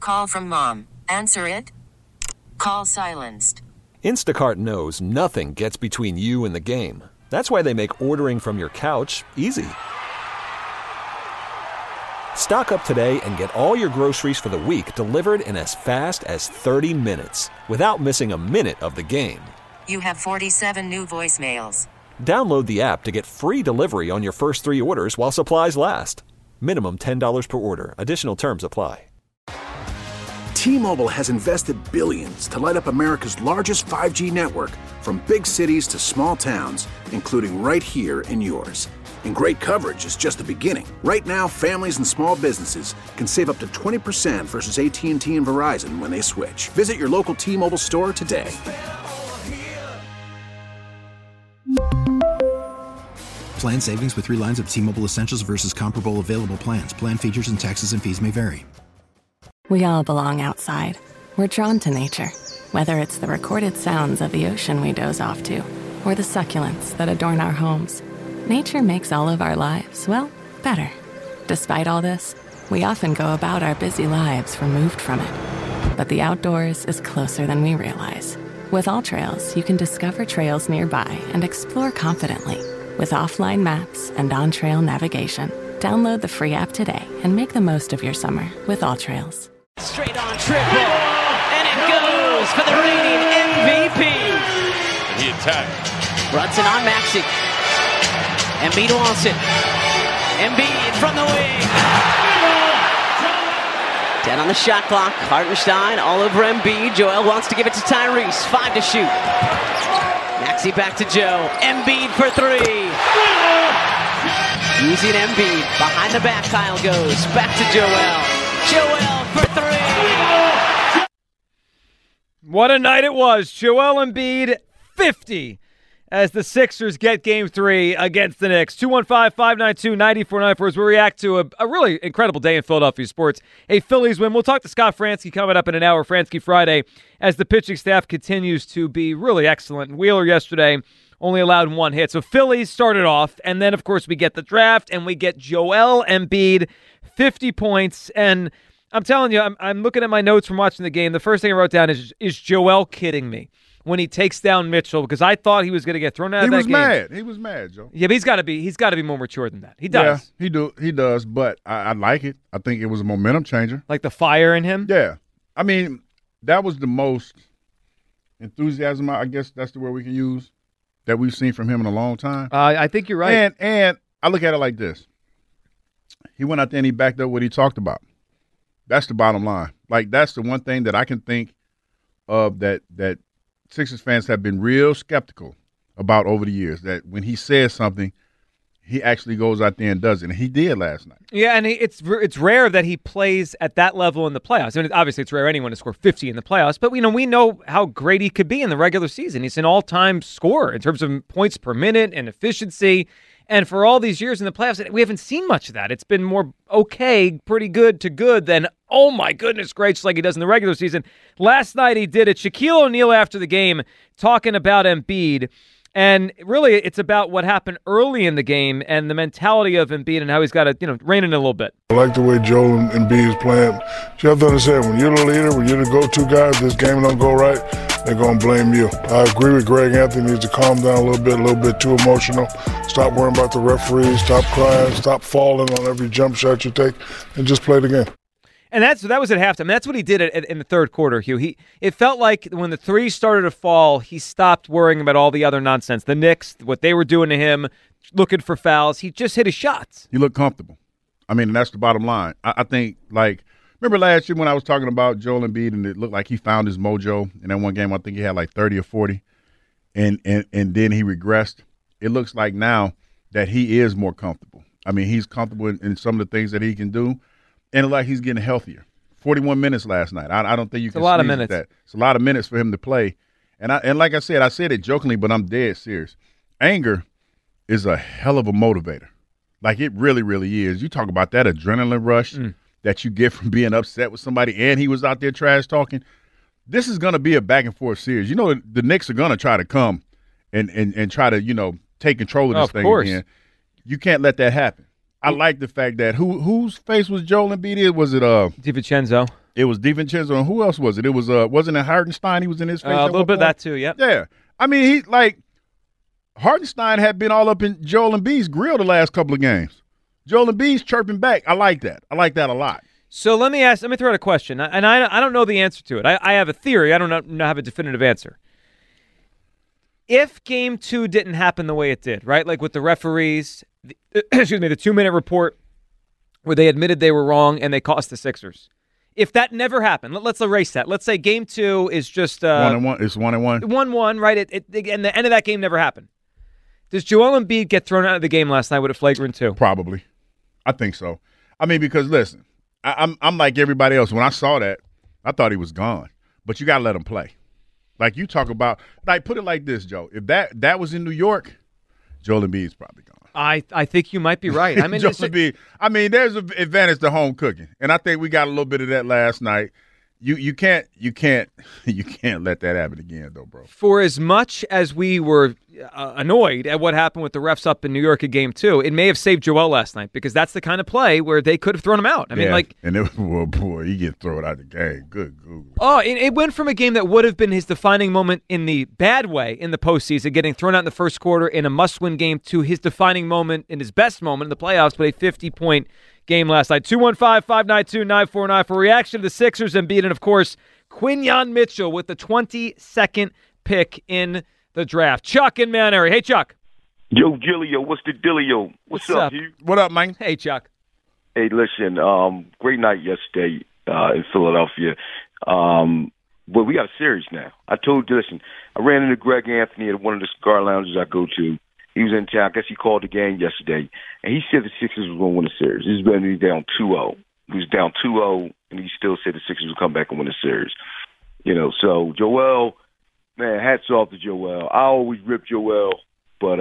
Call from mom. Answer it. Call silenced. Instacart knows nothing gets between you and the game. That's why they make ordering from your couch easy. Stock up today and get all your groceries for the week delivered in as fast as 30 minutes without missing a minute of the game. You have 47 new voicemails. Download the app to get free delivery on your first 3 orders while supplies last. Minimum $10 per order. Additional terms apply. T-Mobile has invested billions to light up America's largest 5G network, from big cities to small towns, including right here in yours. And great coverage is just the beginning. Right now, families and small businesses can save up to 20% versus AT&T and Verizon when they switch. Visit your local T-Mobile store today. Plan savings with 3 lines of T-Mobile Essentials versus comparable available plans. Plan features and taxes and fees may vary. We all belong outside. We're drawn to nature, whether it's the recorded sounds of the ocean we doze off to, or the succulents that adorn our homes. Nature makes all of our lives, well, better. Despite all this, we often go about our busy lives removed from it. But the outdoors is closer than we realize. With AllTrails, you can discover trails nearby and explore confidently. With offline maps and on-trail navigation, download the free app today and make the most of your summer with AllTrails. Straight on triple, and it goes for the reigning MVP. And he attacked. Brunson on Maxey. Embiid wants it. Embiid from the wing. 10 on the shot clock. Hartenstein all over Embiid. Joel wants to give it to Tyrese. 5 to shoot. Maxey back to Joe. Embiid for 3. Using Embiid. Behind the back, Kyle goes. Back to Joel. Joel for 3. What a night it was. Joel Embiid, 50, as the Sixers get Game 3 against the Knicks. 215-592-9494 as we react to a really incredible day in Philadelphia sports. A Phillies win. We'll talk to Scott Franzke coming up in an hour, Franzke Friday, as the pitching staff continues to be really excellent. Wheeler yesterday only allowed 1 hit. So Phillies started off, and then, of course, we get the draft, and we get Joel Embiid, 50 points. And I'm telling you, I'm looking at my notes from watching the game. The first thing I wrote down is Joel kidding me when he takes down Mitchell? Because I thought he was going to get thrown out of that game. He was mad, Joe. Yeah, but he's got to be more mature than that. He does. Yeah, he does, but I like it. I think it was a momentum changer. Like the fire in him? Yeah. I mean, that was the most enthusiasm, I guess that's the word we can use, that we've seen from him in a long time. I think you're right. And I look at it like this. He went out there and he backed up what he talked about. That's the bottom line. Like, that's the one thing that I can think of that Sixers fans have been real skeptical about over the years, that when he says something, he actually goes out there and does it. And he did last night. Yeah, and it's rare that he plays at that level in the playoffs. I mean, obviously, it's rare anyone to score 50 in the playoffs, but we know how great he could be in the regular season. He's an all-time scorer in terms of points per minute and efficiency. And for all these years in the playoffs, we haven't seen much of that. It's been more okay, pretty good to good than, oh my goodness gracious, like he does in the regular season. Last night he did it. Shaquille O'Neal after the game talking about Embiid. And really, it's about what happened early in the game and the mentality of Embiid and how he's got to, rein in a little bit. I like the way Joel Embiid is playing. You have to understand, when you're the leader, when you're the go-to guy, if this game don't go right, they're going to blame you. I agree with Greg Anthony. Needs to calm down a little bit too emotional. Stop worrying about the referees. Stop crying. Stop falling on every jump shot you take, and just play the game. And that was at halftime. That's what he did in the third quarter, Hugh. It felt like when the threes started to fall, he stopped worrying about all the other nonsense. The Knicks, what they were doing to him, looking for fouls. He just hit his shots. He looked comfortable. I mean, that's the bottom line. I think, remember last year when I was talking about Joel Embiid and it looked like he found his mojo in that one game? I think he had like 30 or 40, and then he regressed. It looks like now that he is more comfortable. I mean, he's comfortable in some of the things that he can do. And like he's getting healthier. 41 minutes last night. I don't think you can. It's a lot of minutes. That. It's a lot of minutes for him to play. And like I said it jokingly, but I'm dead serious. Anger is a hell of a motivator. Like it really, really is. You talk about that adrenaline rush that you get from being upset with somebody, and he was out there trash talking. This is going to be a back and forth series. The Knicks are going to try to come and try to take control of this thing again. You can't let that happen. I like the fact that whose face was Joel Embiid? Was it DiVincenzo? It was DiVincenzo, and who else was it? It was wasn't it Hartenstein? He was in his face. A little bit of that too. Yep. Yeah. I mean, Hartenstein had been all up in Joel Embiid's grill the last couple of games. Joel Embiid's chirping back. I like that. I like that a lot. So let me throw out a question, and I don't know the answer to it. I have a theory. I don't have a definitive answer. If Game 2 didn't happen the way it did, right, like with the referees, the 2-minute report where they admitted they were wrong and they cost the Sixers. If that never happened, let's erase that. Let's say Game 2 is just 1-1. It's 1-1. 1-1, right? And the end of that game never happened. Does Joel Embiid get thrown out of the game last night with a flagrant 2? Probably. I think so. I mean, because listen, I'm like everybody else. When I saw that, I thought he was gone. But you got to let him play. Like you talk about, like put it like this, Joe. If that was in New York, Joel Embiid's probably gone. I think you might be right. I mean, Joel Embiid. I mean, there's an advantage to home cooking, and I think we got a little bit of that last night. You can't let that happen again, though, bro. For as much as we were annoyed at what happened with the refs up in New York at Game 2, it may have saved Joel last night because that's the kind of play where they could have thrown him out. I mean, he get thrown out of the game. Good Google. Oh, it went from a game that would have been his defining moment in the bad way in the postseason, getting thrown out in the first quarter in a must-win game, to his defining moment in his best moment in the playoffs, but a 50-point game last night. 215-592-9494 for reaction to the Sixers and Embiid, and of course, Quinyon Mitchell with the 22nd pick in the draft. Chuck in Mount Airy. Hey, Chuck. Yo, Gillio, what's the dealio? What's up, Hugh? What up, man? Hey, Chuck. Hey, listen, great night yesterday in Philadelphia. But we got a series now. I told you, listen, I ran into Greg Anthony at one of the cigar lounges I go to. He was in town. I guess he called the game yesterday. And he said the Sixers was going to win the series. This is when he was down 2-0. He was down 2-0, and he still said the Sixers would come back and win the series. You know, so Joel, man, hats off to Joel. I always rip Joel, but,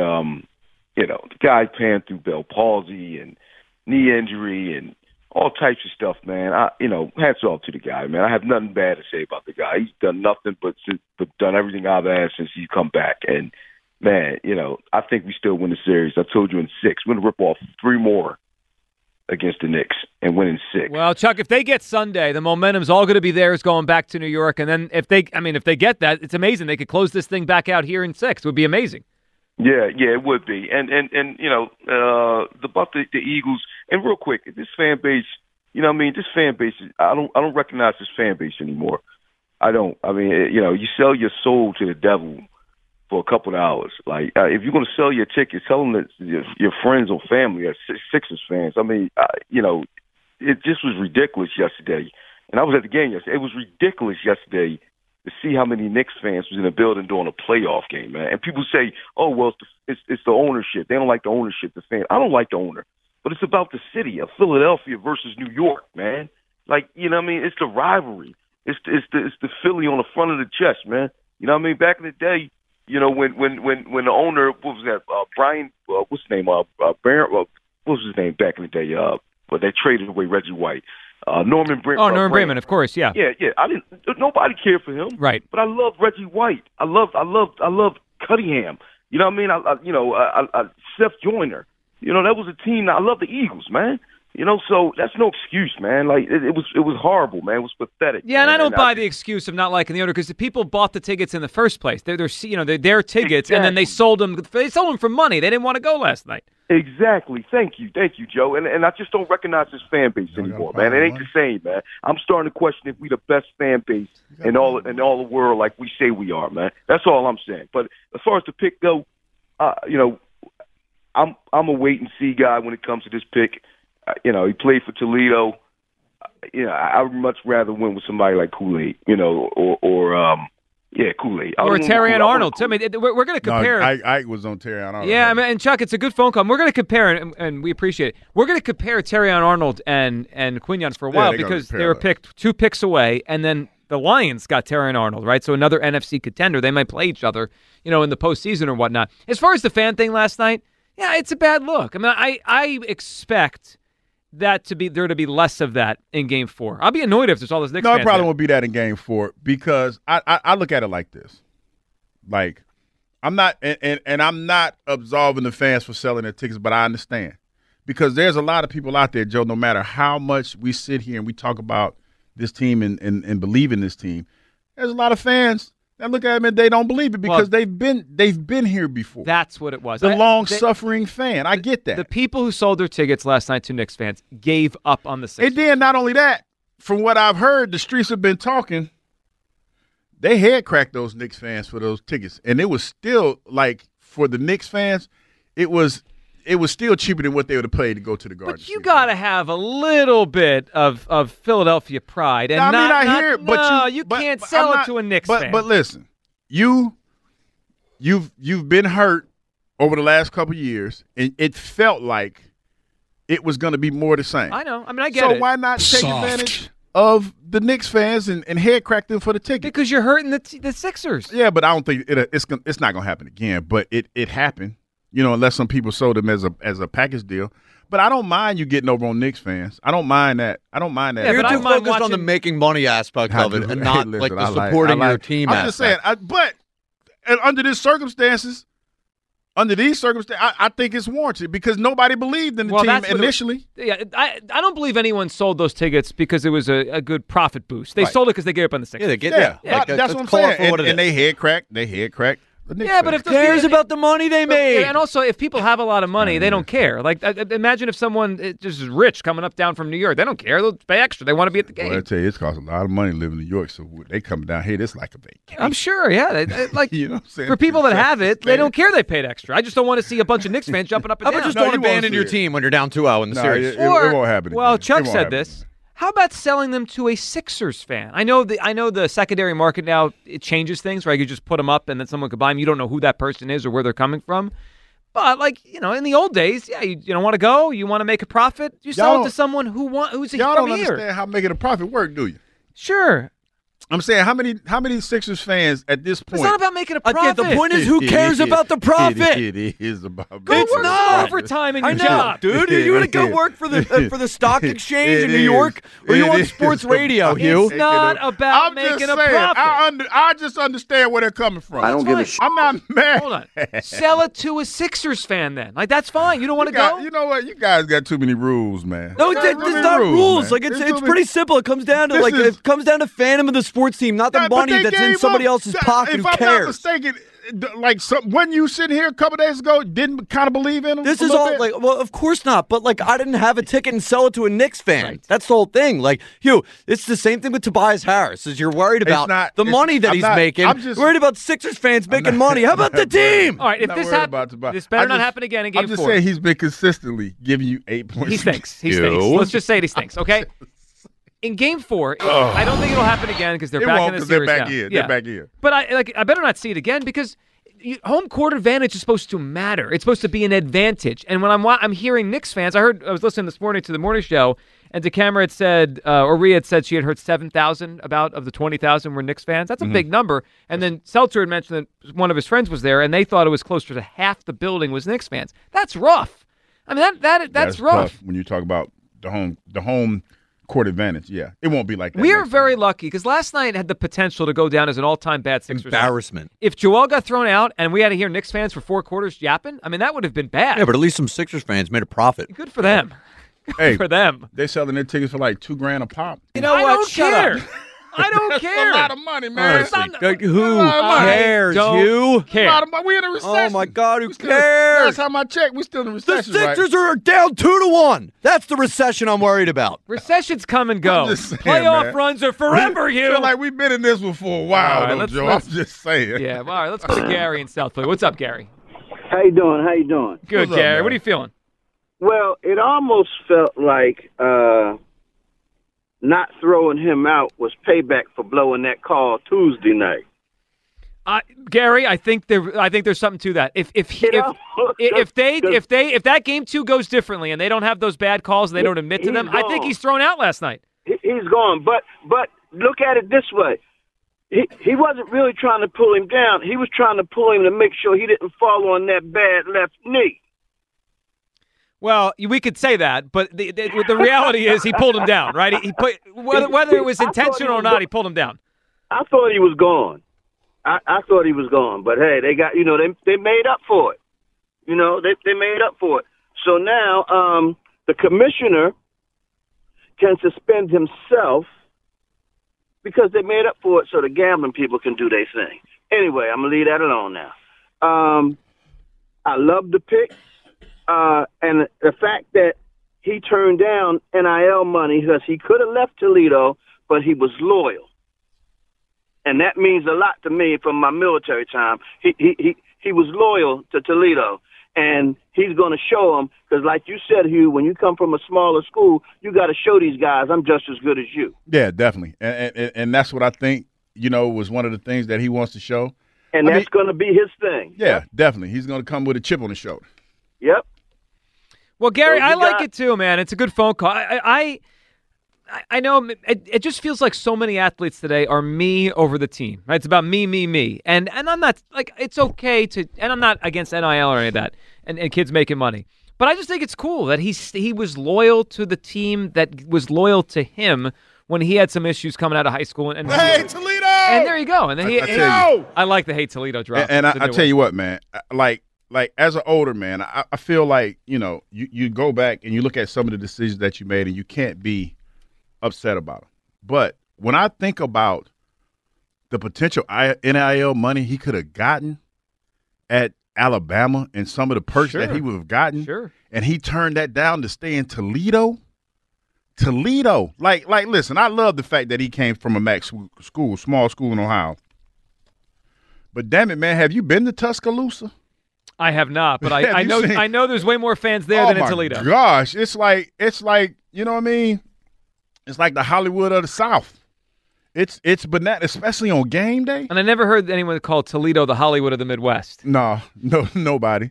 you know, the guy panned through Bell palsy and knee injury and all types of stuff, man. Hats off to the guy, man. I have nothing bad to say about the guy. He's done nothing but done everything I've asked since he's come back. And, man, you know, I think we still win the series. I told you in 6. We're going to rip off 3 more against the Knicks and win in 6. Well, Chuck, if they get Sunday, the momentum's all going to be theirs going back to New York. And then if they get that, it's amazing. They could close this thing back out here in 6. It would be amazing. Yeah, it would be. And you know, about the Eagles, and real quick, this fan base, you know what I mean, this fan base, I don't recognize this fan base anymore. I don't. I mean, you know, you sell your soul to the devil for a couple of hours. Like, if you're going to sell your tickets, tell them that your friends or family are Sixers fans. I mean, you know, it just was ridiculous yesterday. And I was at the game yesterday. It was ridiculous yesterday to see how many Knicks fans was in the building during a playoff game, man. And people say, oh, well, it's the ownership. They don't like the ownership, the fan. I don't like the owner. But it's about the city of Philadelphia versus New York, man. Like, you know what I mean? It's the rivalry. It's the Philly on the front of the chest, man. You know what I mean? Back in the day, you know, when the owner, what was that, Brian, what's his name, Baron, what was his name back in the day, but they traded away Reggie White. Norman Bremen. Oh, Norman Bremen, of course, yeah. Yeah. Nobody cared for him. Right. But I love Reggie White. I love Cunningham. You know what I mean? Seth Joyner. You know, that was a team. I love the Eagles, man. You know, so that's no excuse, man. Like it was horrible, man. It was pathetic. Yeah, and I don't buy the excuse of not liking the owner because the people bought the tickets in the first place. They're their tickets, exactly. And then they sold them. They sold them for money. They didn't want to go last night. Exactly. Thank you, Joe. And I just don't recognize this fan base anymore, man. It ain't the same, man. I'm starting to question if we the best fan base in all the world, like we say we are, man. That's all I'm saying. But as far as the pick go, you know, I'm a wait and see guy when it comes to this pick. You know, he played for Toledo. You know, I would much rather win with somebody like Kool-Aid, you know, or Kool-Aid. Or Terrion Arnold. I mean, we're going to compare. No, Ike was on Terrion Arnold. Yeah, I mean, and Chuck, it's a good phone call. We're going to compare, and we appreciate it. We're going to compare Terrion Arnold and Quinyon for a while because they were picked 2 picks away, and then the Lions got Terrion Arnold, right? So another NFC contender. They might play each other, you know, in the postseason or whatnot. As far as the fan thing last night, yeah, it's a bad look. I mean, I expect there to be less of that in Game 4. I'll be annoyed if there's all this Knicks fans. No, it probably won't be that in Game 4 because I look at it like this. Like, I'm not and I'm not absolving the fans for selling their tickets, but I understand. Because there's a lot of people out there, Joe, no matter how much we sit here and we talk about this team and believe in this team. There's a lot of fans that look at them and they don't believe it because they've been here before. That's what it was. The long-suffering fan. I get that. The people who sold their tickets last night to Knicks fans gave up on the Sixers. And then not only that, from what I've heard, the streets have been talking. They had cracked those Knicks fans for those tickets, and it was still like for the Knicks fans, it was still cheaper than what they would have paid to go to the Garden. But you got to have a little bit of Philadelphia pride, and you can't sell it to a Knicks fan. But listen, you've been hurt over the last couple of years, and it felt like it was going to be more the same. I know. I mean, I get it. So why not take advantage of the Knicks fans and head crack them for the ticket? Because you're hurting the Sixers. Yeah, but I don't think it's not going to happen again. But it happened, unless some people sold them as a package deal. But I don't mind you getting over on Knicks fans. I don't mind that. Yeah, you're too focused on the making money aspect of it and not like the supporting your team aspect. I'm just saying. But under these circumstances, I think it's warranted because nobody believed in the team initially. I don't believe anyone sold those tickets because it was a good profit boost. They sold it because they gave up on the Sixers. That's what I'm saying. And they head cracked. Yeah, but if who cares about the money they made? And also, if people have a lot of money, they don't care. Like, imagine if someone just is rich coming down from New York. They don't care. They'll pay extra. They want to be at the game. Well, I tell you, it's cost a lot of money to live in New York, so they come down here. It's like a vacation. I'm sure, yeah. Like, you know what I'm saying? For people that have it, they don't care they paid extra. I just don't want to see a bunch of Knicks fans jumping up and down. Just don't abandon your team when you're down 2-0 in the series. It won't happen again. Well, Chuck said this. How about selling them to a Sixers fan? I know the secondary market now, it changes things, right? You just put them up and then someone could buy them. You don't know who that person is or where they're coming from. But, in the old days, you don't want to go. You want to make a profit. You sell it to someone who's a Y'all from don't here. understand how making a profit work, do you? Sure. I'm saying how many Sixers fans at this point? It's not about making a profit. The point is, who cares about the profit? It is about. Go work some overtime in your job, dude. Are you going to go work for the stock exchange in New York, or you on sports radio, Hugh? It's not about making a profit. I just understand where they're coming from. I don't give a shit. I'm not mad. Hold on. Sell it to a Sixers fan then. Like, that's fine. You don't want to go? You know what? You guys got too many rules, man. No, it's not rules. Like, it's pretty simple. It comes down to fandom of the sports team, not the money that's in somebody else's pocket. Who cares? If I'm not mistaken, when you sitting here a couple days ago, didn't kind of believe in them. This is all well, of course not. But I didn't have a ticket and sell it to a Knicks fan. Right. That's the whole thing. Hugh, it's the same thing with Tobias Harris. Is you're worried about the money that he's making. I'm just worried about Sixers fans making money. How about the team? All right, if this happens, this better not happen again in Game 4. I'm just saying he's been consistently giving you 8 points. He stinks. Let's just say he stinks. Okay. In Game 4, I don't think it'll happen again because they're back in the series now. They're back in. But I better not see it again because home court advantage is supposed to matter. It's supposed to be an advantage. And when I'm hearing Knicks fans, I was listening this morning to the morning show, and DeCamera had said, or Rhea had said she had heard 7,000 of the 20,000 were Knicks fans. That's a big number. And then Seltzer had mentioned that one of his friends was there, and they thought it was closer to half the building was Knicks fans. That's rough. I mean, that's rough. Tough when you talk about the home court advantage, yeah. It won't be like that. We are very lucky because last night had the potential to go down as an all-time bad Sixers embarrassment. If Joel got thrown out and we had to hear Knicks fans for 4 quarters yapping, I mean, that would have been bad. Yeah, but at least some Sixers fans made a profit. Good for them. Good for them. They're selling their tickets for like $2,000 a pop. You know what? I don't care. I don't care. That's a lot of money, man. Who cares? You care. A lot of money. We're in a recession. Oh, my God, who cares? Last time I checked, we're still in a recession, The Sixers are down 2-1. That's the recession I'm worried about. Recessions come and go. Playoff runs are forever, Hugh. I feel like we've been in this one for a while, Joe. I'm just saying. Yeah, all right, let's go to Gary in South Philly. What's up, Gary? How you doing? Good, Gary. What are you feeling? Well, it almost felt like not throwing him out was payback for blowing that call Tuesday night. Gary, I think there's something to that. If that Game 2 goes differently and they don't have those bad calls and they don't admit to them, I think he's thrown out last night. He's gone. But look at it this way. He wasn't really trying to pull him down. He was trying to pull him to make sure he didn't fall on that bad left knee. Well, we could say that, but the reality is he pulled him down, right? He put whether it was intentional or not, he pulled him down. I thought he was gone. I thought he was gone, but hey, they got they made up for it. They made up for it. So now the commissioner can suspend himself because they made up for it so the gambling people can do their thing. Anyway, I'm going to leave that alone now. I love the pick, and the fact that he turned down NIL money because he could have left Toledo, but he was loyal. And that means a lot to me from my military time. He was loyal to Toledo, and he's going to show them, because like you said, Hugh, when you come from a smaller school, you got to show these guys I'm just as good as you. Yeah, definitely. And that's what I think, was one of the things that he wants to show. And that's going to be his thing. Yeah, definitely. He's going to come with a chip on his shoulder. Yep. Well, Gary, I like it too, man. It's a good phone call. I know it just feels like so many athletes today are me over the team. Right? It's about me. And I'm not, like, it's okay to, and I'm not against NIL or any of that, and kids making money. But I just think it's cool that he was loyal to the team that was loyal to him when he had some issues coming out of high school. And hey, Toledo! And there you go. And then I like the Hey Toledo drop. And I tell you what, man, like as an older man, I feel like, you go back and you look at some of the decisions that you made and you can't be upset about them. But when I think about the potential NIL money he could have gotten at Alabama and some of the perks that he would have gotten, and he turned that down to stay in Toledo. Like, listen, I love the fact that he came from a MAC school, small school in Ohio. But damn it, man, have you been to Tuscaloosa? I have not, but I know there's way more fans there than in Toledo. Gosh, it's like you know what I mean? It's like the Hollywood of the South. It's bananas, especially on game day. And I never heard anyone call Toledo the Hollywood of the Midwest. No, nobody.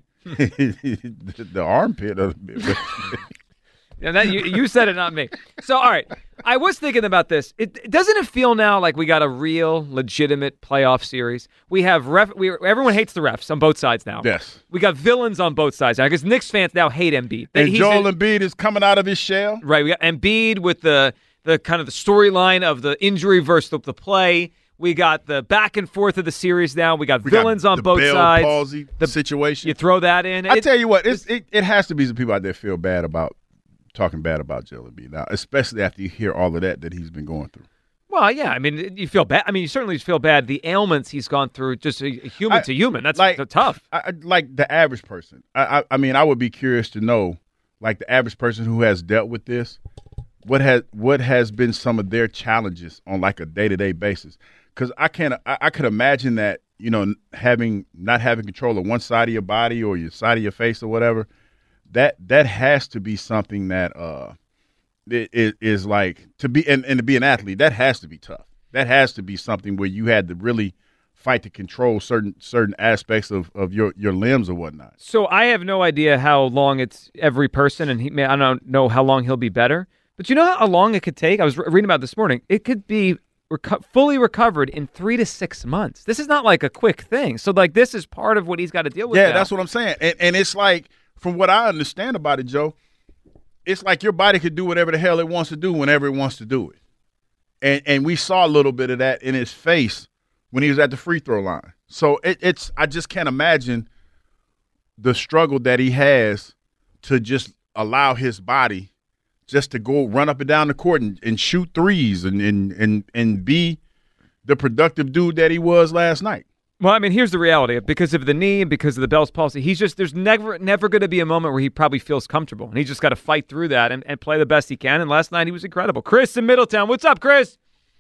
The armpit of the Midwest. Yeah, you said it, not me. So, all right, I was thinking about this. Doesn't it feel now like we got a real, legitimate playoff series? We have everyone hates the refs on both sides now. Yes. We got villains on both sides now because Knicks fans now hate Embiid. And Joel Embiid is coming out of his shell. Right. We got Embiid with the kind of the storyline of the injury versus the play. We got the back and forth of the series now. We got villains on both sides. The palsy situation. You throw that in. I tell you what, it has to be some people out there feel bad about talking bad about Joel Embiid now, especially after you hear all of that he's been going through. Well, yeah, I mean, you feel bad. I mean, you certainly feel bad. The ailments he's gone through, just human to human. That's tough. Like the average person. I mean, I would be curious to know, like the average person who has dealt with this, what has been some of their challenges on like a day-to-day basis? Because I could imagine that, not having control of one side of your body or your side of your face or whatever. That has to be something that is like to be and to be an athlete. That has to be tough. That has to be something where you had to really fight to control certain aspects of your limbs or whatnot. So I have no idea how long it's every person, and I don't know how long he'll be better. But you know how long it could take? I was reading about it this morning. It could be fully recovered in 3 to 6 months. This is not like a quick thing. So like this is part of what he's got to deal with. Yeah, now. That's what I'm saying. And it's like, from what I understand about it, Joe, it's like your body could do whatever the hell it wants to do whenever it wants to do it. And we saw a little bit of that in his face when he was at the free throw line. So it's I just can't imagine the struggle that he has to just allow his body just to go run up and down the court and shoot threes and be the productive dude that he was last night. Well, I mean, here's the reality. Because of the knee and because of the Bell's palsy, there's never going to be a moment where he probably feels comfortable. And he just got to fight through that and play the best he can. And last night he was incredible. Chris in Middletown. What's up, Chris?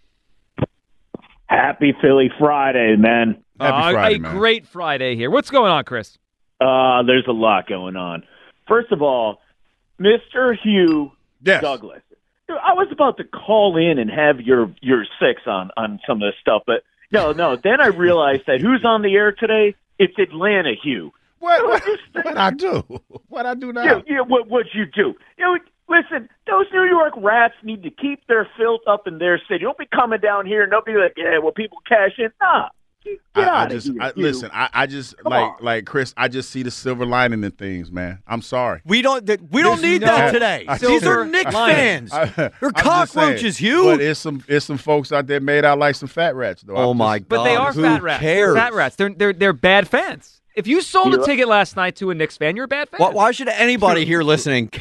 Happy Philly Friday, man. Happy Friday, man. Great Friday here. What's going on, Chris? There's a lot going on. First of all, Mr. Hugh Douglas. I was about to call in and have your six on some of this stuff, but no. Then I realized that who's on the air today? It's Atlanta Hugh. What I do? What I do now? Yeah. What you do? Listen, those New York Rats need to keep their filth up in their city. Don't be coming down here and they'll be like, yeah, well, people cash in. Nah. Get out of here. Listen, I just like Chris. I just see the silver lining in things, man. I'm sorry. We don't need that today. These are Knicks fans. They're cockroaches, Hugh. But it's some folks out there made out like some fat rats, though. Oh my God! But they are fat rats. Cares? Fat rats. They're bad fans. If you sold a ticket last night to a Knicks fan, you're a bad fan. Why should anybody here listening care?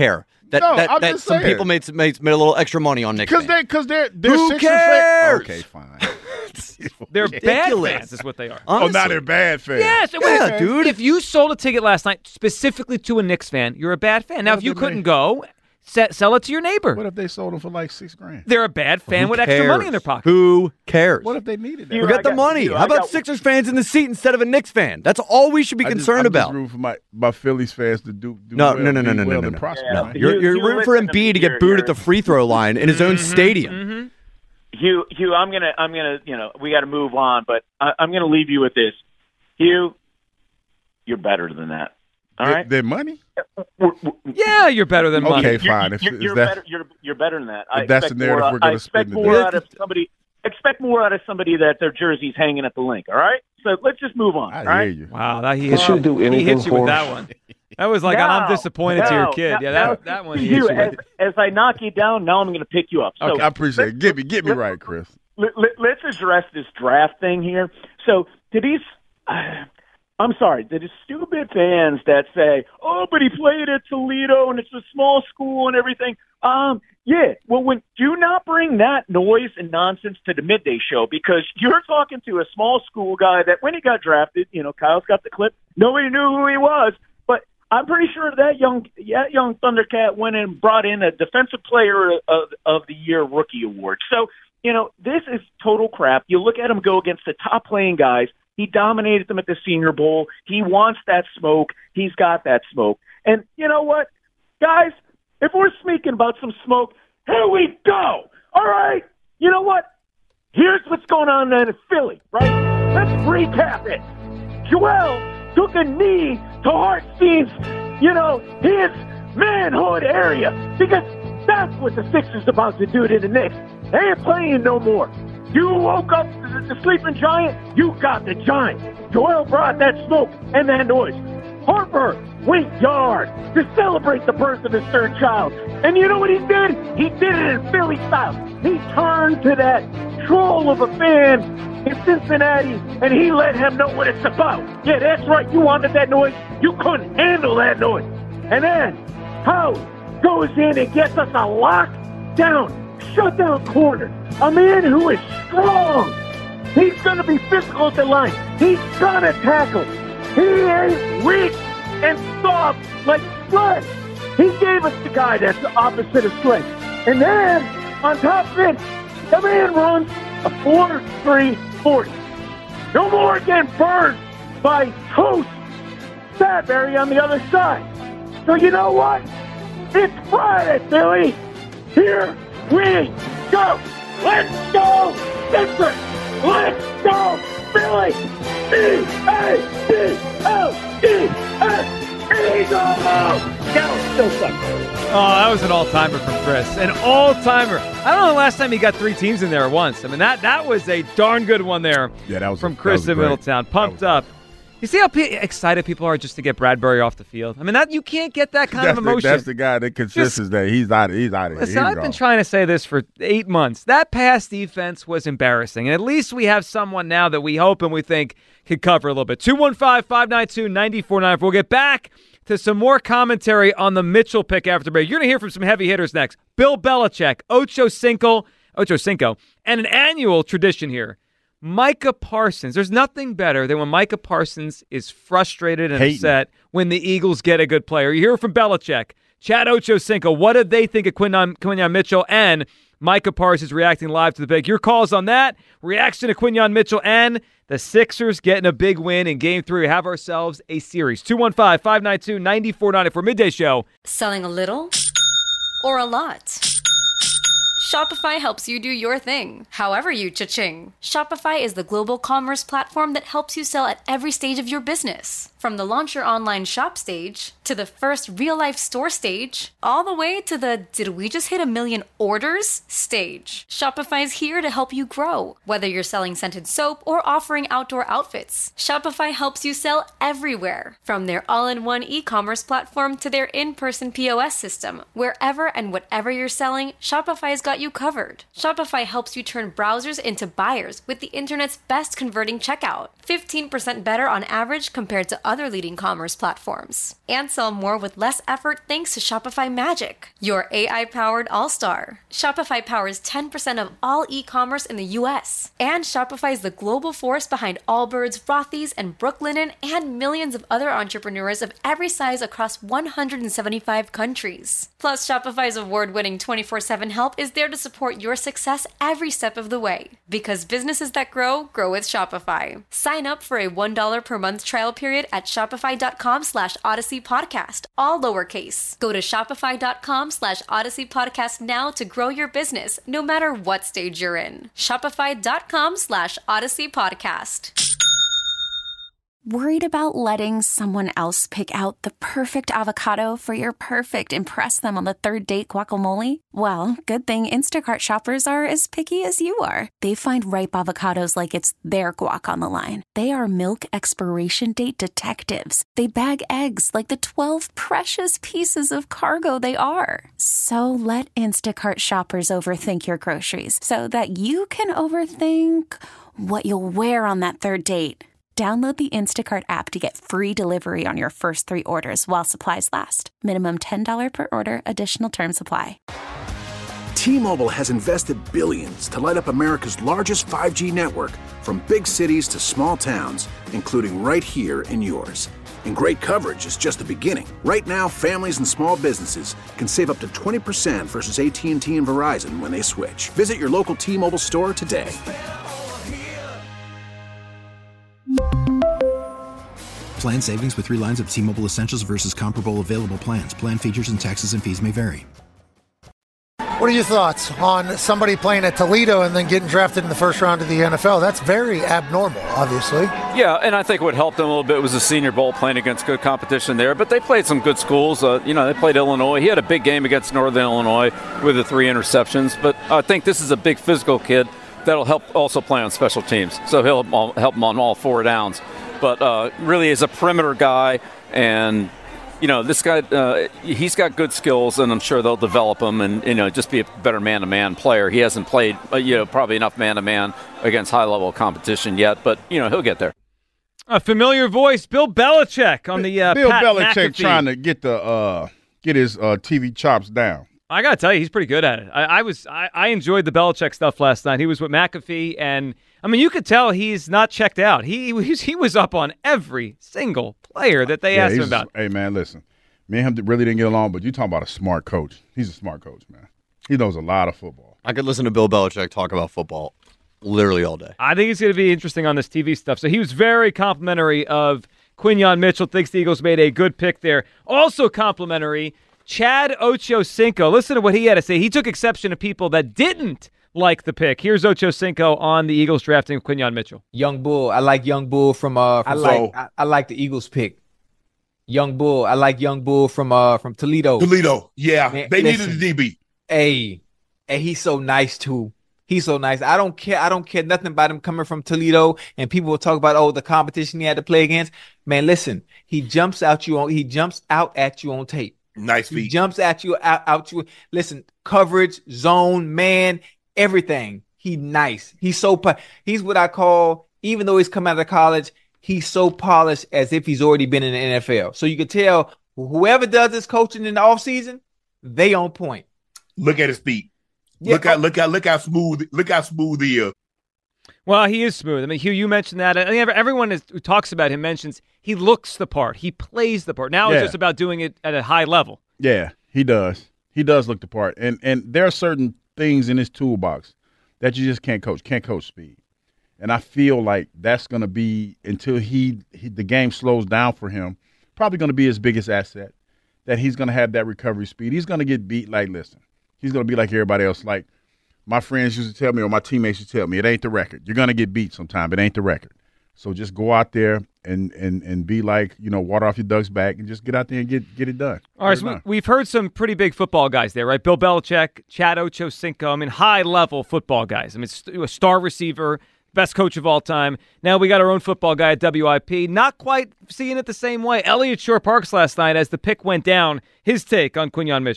that some people made a little extra money on Knicks fans. Because they're Who Sixers cares? fans. Okay, fine. They're bad fans is what they are. Honestly. Oh, now they're bad fans. Yes, dude. If you sold a ticket last night specifically to a Knicks fan, you're a bad fan. Now, if you couldn't go, sell it to your neighbor. What if they sold them for like $6,000? They're a bad fan with extra money in their pocket. Who cares? What if they needed that? Forget the money. How about Sixers fans in the seat instead of a Knicks fan? That's all we should be concerned about. I'm just rooting for my Phillies fans to do no. prosper. No. You're rooting for Embiid to get booed at the free throw line in his own stadium. Hugh, I'm gonna, we got to move on, but I'm gonna leave you with this. Hugh, you're better than that. All right, than money. Yeah, you're better than money. Okay, fine. You're better. You're better than that. If that's the narrative we're going to spin today. Expect more out of somebody that their jersey's hanging at the link. All right, so let's just move on. I hear you. Wow, he hits you with that one. That was like I'm disappointed to your kid. That one. Hugh, as I knock you down, now I'm going to pick you up. So okay, I appreciate it. Get me right, Chris. Let's address this draft thing here. So to these, I'm sorry, to the stupid fans that say, "Oh, but he played at Toledo and it's a small school and everything." Yeah. Well, do not bring that noise and nonsense to the midday show, because you're talking to a small school guy that when he got drafted, Kyle's got the clip. Nobody knew who he was. I'm pretty sure that young Thundercat went and brought in a Defensive Player of the Year rookie award. So, this is total crap. You look at him go against the top playing guys. He dominated them at the Senior Bowl. He wants that smoke. He's got that smoke. And you know what, guys? If we're speaking about some smoke, here we go. All right. You know what? Here's what's going on in Philly, right? Let's recap it. Joel took a knee to Hartstein's, his manhood area, because that's what the Sixers about to do to the Knicks. They ain't playing no more. You woke up the sleeping giant, you got the giant. Joel brought that smoke and that noise. Harper went yard to celebrate the birth of his third child. And you know what he did? He did it in Philly style. He turned to that troll of a fan in Cincinnati, and he let him know what it's about. Yeah, that's right. You wanted that noise. You couldn't handle that noise. And then Howe goes in and gets us a lockdown, shutdown corner. A man who is strong. He's going to be physical at the line. He's going to tackle. He ain't weak and soft like Sled. He gave us the guy that's the opposite of Sled. And then, on top of it, the man runs a 4.340. No more getting burned by Toast Sadberry on the other side. So you know what? It's Friday, Philly. Here we go. Let's go, Sixers. Let's go, Philly. Oh, that was an all-timer from Chris. An all-timer. I don't know the last time he got 3 teams in there at once. I mean, that was a darn good one there. Yeah, that was from Chris in Middletown. Pumped up. You see how excited people are just to get Bradbury off the field? I mean, you can't get that kind of emotion. That's the guy that consists that he's out of here. Listen, I've been trying to say this for 8 months. That pass defense was embarrassing. And at least we have someone now that we hope and we think could cover a little bit. 215-592-9494. We'll get back to some more commentary on the Mitchell pick after break. You're going to hear from some heavy hitters next. Bill Belichick, Ocho Cinco, and an annual tradition here. Micah Parsons. There's nothing better than when Micah Parsons is frustrated and upset when the Eagles get a good player. You hear from Belichick, Chad Ochocinco. What did they think of Quinyon Mitchell and Micah Parsons reacting live to the pick? Your calls on that. Reaction to Quinyon Mitchell and the Sixers getting a big win in Game 3. We have ourselves a series. 215-592-9490 for Midday Show. Selling a little or a lot? Shopify helps you do your thing, however you cha-ching. Shopify is the global commerce platform that helps you sell at every stage of your business. From the launch your online shop stage, to the first real-life store stage, all the way to the did we just hit 1 million orders stage. Shopify is here to help you grow. Whether you're selling scented soap or offering outdoor outfits, Shopify helps you sell everywhere. From their all-in-one e-commerce platform to their in-person POS system, wherever and whatever you're selling, Shopify's got you covered. Shopify helps you turn browsers into buyers with the internet's best converting checkout. 15% better on average compared to other leading commerce platforms. And sell more with less effort thanks to Shopify Magic, your AI-powered all-star. Shopify powers 10% of all e-commerce in the U.S. And Shopify is the global force behind Allbirds, Rothy's, and Brooklinen, and millions of other entrepreneurs of every size across 175 countries. Plus, Shopify's award-winning 24/7 help is there to support your success every step of the way. Because businesses that grow with Shopify. Sign up for a $1 per month trial period at shopify.com/Odyssey Podcast, all lowercase. Go to shopify.com/Odyssey Podcast now to grow your business, no matter what stage you're in. Shopify.com/Odyssey Podcast. Worried about letting someone else pick out the perfect avocado for your perfect impress them on the third date guacamole? Well, good thing Instacart shoppers are as picky as you are. They find ripe avocados like it's their guac on the line. They are milk expiration date detectives. They bag eggs like the 12 precious pieces of cargo they are. So let Instacart shoppers overthink your groceries so that you can overthink what you'll wear on that third date. Download the Instacart app to get free delivery on your first 3 orders while supplies last. Minimum $10 per order. Additional terms apply. T-Mobile has invested billions to light up America's largest 5G network, from big cities to small towns, including right here in yours. And great coverage is just the beginning. Right now, families and small businesses can save up to 20% versus AT&T and Verizon when they switch. Visit your local T-Mobile store today. Plan savings with 3 lines of T-Mobile Essentials versus comparable available plans. Plan features and taxes and fees may vary. What are your thoughts on somebody playing at Toledo and then getting drafted in the first round of the NFL? That's very abnormal, obviously. Yeah, and I think what helped them a little bit was the Senior Bowl, playing against good competition there. But they played some good schools. They played Illinois. He had a big game against Northern Illinois with the 3 interceptions. But I think this is a big physical kid that'll help also play on special teams. So he'll help him on all 4 downs. But really is a perimeter guy, and this guy, he's got good skills, and I'm sure they'll develop him and just be a better man-to-man player. He hasn't played probably enough man-to-man against high-level competition yet, but he'll get there. A familiar voice, Bill Belichick on the Bill Pat Belichick McAfee. trying to get his TV chops down. I gotta tell you, he's pretty good at it. I enjoyed the Belichick stuff last night. He was with McAfee, and you could tell he's not checked out. He was up on every single player that they asked him about. Hey man, listen, me and him really didn't get along, but you talking about a smart coach. He's a smart coach, man. He knows a lot of football. I could listen to Bill Belichick talk about football literally all day. I think it's going to be interesting on this TV stuff. So he was very complimentary of Quinyon Mitchell. Thinks the Eagles made a good pick there. Also complimentary, Chad Ochocinco. Listen to what he had to say. He took exception to people that didn't like the pick. Here's Ochocinco on the Eagles drafting Quinyon Mitchell. Young Bull. I like Young Bull from I like the Eagles pick. Young Bull. I like Young Bull from Toledo. Toledo. Yeah. Man, they needed a DB. Hey, he's so nice too. He's so nice. I don't care nothing about him coming from Toledo, and people will talk about the competition he had to play against. Man, listen, he jumps out at you on tape. Nice feet. He jumps at you out you. Listen, coverage, zone, man, everything. He nice. He's what I call, even though he's come out of college, he's so polished as if he's already been in the NFL. So you can tell whoever does this coaching in the offseason, they on point. Look at his feet. Yeah. Look how smooth he is. Well, he is smooth. Hugh, you mentioned that. I think everyone who talks about him mentions he looks the part. He plays the part. Now it's just about doing it at a high level. Yeah, he does. He does look the part. And there are certain things in his toolbox that you just can't coach. Can't coach speed. And I feel like that's going to be, until the game slows down for him, probably going to be his biggest asset, that he's going to have that recovery speed. He's going to get beat listen, he's going to be like everybody else. Like my friends used to tell me, or my teammates used to tell me, it ain't the record. You're going to get beat sometime. It ain't the record. So just go out there and be like, water off your duck's back and just get out there and get it done. All right, so we've heard some pretty big football guys there, right? Bill Belichick, Chad Ochocinco. High-level football guys. A star receiver, best coach of all time. Now we got our own football guy at WIP. Not quite seeing it the same way. Elliot Shore-Parks last night, as the pick went down, his take on Quinyon Mitchell.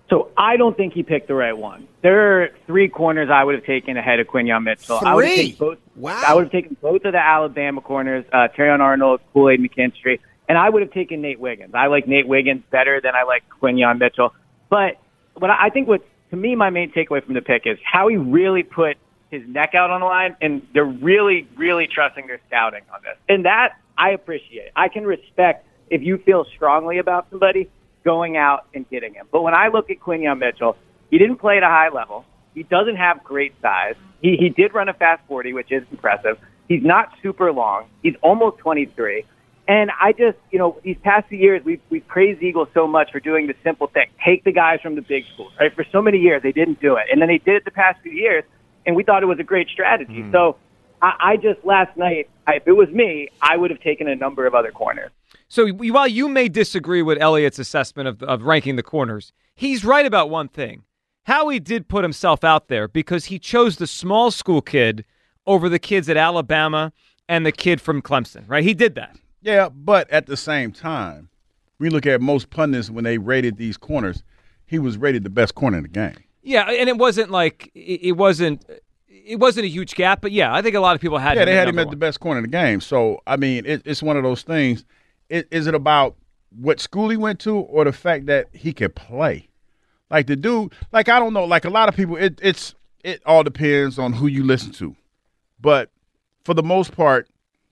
So I don't think he picked the right one. There are 3 corners I would have taken ahead of Quinyon Mitchell. 3? I would have taken both. Wow. I would have taken both of the Alabama corners, Terrion Arnold, Kool-Aid McKinstry, and I would have taken Nate Wiggins. I like Nate Wiggins better than I like Quinyon Mitchell. But I think to me, my main takeaway from the pick is how he really put his neck out on the line, and they're really, really trusting their scouting on this. And that I appreciate. I can respect if you feel strongly about somebody going out and getting him. But when I look at Quinyon Mitchell, he didn't play at a high level. He doesn't have great size. He did run a fast 40, which is impressive. He's not super long. He's almost 23. And I just, these past few years, we've praised Eagles so much for doing the simple thing. Take the guys from the big schools, right? For so many years, they didn't do it. And then they did it the past few years, and we thought it was a great strategy. So I just, last night, if it was me, I would have taken a number of other corners. So while you may disagree with Elliott's assessment of ranking the corners, he's right about one thing. Howie did put himself out there because he chose the small school kid over the kids at Alabama and the kid from Clemson, right? He did that. Yeah, but at the same time, we look at most pundits when they rated these corners, he was rated the best corner in the game. Yeah, and it wasn't like it wasn't a huge gap, but yeah, I think a lot of people had him. Yeah, they had him at one. the best corner in the game. So, I mean, it's one of those things. Is it about what school he went to or the fact that he could play? Like the dude, I don't know, like a lot of people, it all depends on who you listen to. But for the most part,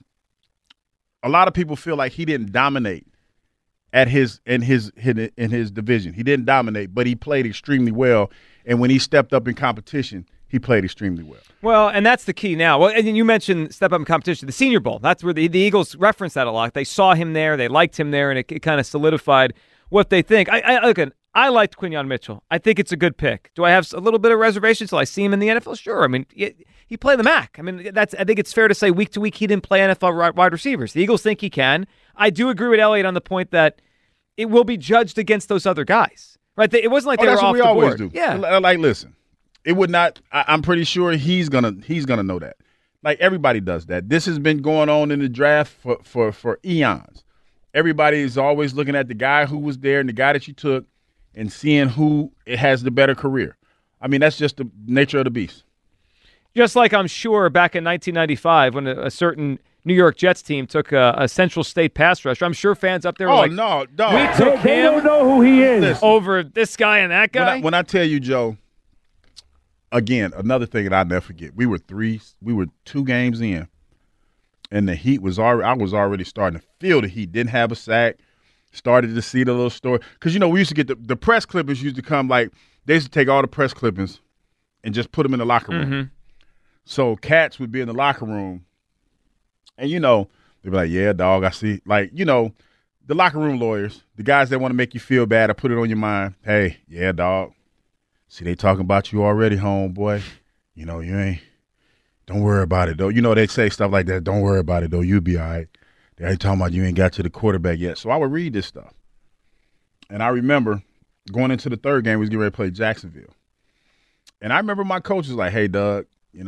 a lot of people feel like he didn't dominate in his division. He didn't dominate, but he played extremely well. And when he stepped up in competition, he played extremely well. Well, and that's the key now. Well, and you mentioned step up in competition, the Senior Bowl. That's where the Eagles reference that a lot. They saw him there, they liked him there, and it kind of solidified what they think. I liked Quinyon Mitchell. I think it's a good pick. Do I have a little bit of reservations till I see him in the NFL? Sure. I mean, he played the MAC. I mean, I think it's fair to say week to week he didn't play NFL wide receivers. The Eagles think he can. I do agree with Elliott on the point that it will be judged against those other guys. Right? It wasn't like they were off the board. That's what we always do. Yeah. Like, listen, it would not. I'm pretty sure he's gonna know that. Like everybody does that. This has been going on in the draft for eons. Everybody is always looking at the guy who was there and the guy that you took and seeing who has the better career. I mean, that's just the nature of the beast. Just like I'm sure back in 1995 when a certain New York Jets team took a Central State pass rusher, I'm sure fans up there were no, dog. We took they him don't know who he is. over this guy and that guy. When I tell you, Joe, again, another thing that I'll never forget, we were 2 games in, and the heat was already, I was already starting to feel the heat. Didn't have a sack. Started to see the little story. Because, we used to get the press clippings used to come, they used to take all the press clippings and just put them in the locker room. Mm-hmm. So cats would be in the locker room, and, they'd be like, yeah, dog, I see. The locker room lawyers, the guys that want to make you feel bad or put it on your mind, hey, yeah, dog, see, they talking about you already, homeboy. You ain't, don't worry about it, though. They say stuff like that, don't worry about it, though, you'll be all right. They ain't talking about you ain't got to the quarterback yet. So I would read this stuff. And I remember going into the third game, we was getting ready to play Jacksonville. And I remember my coach was like, hey, Doug, you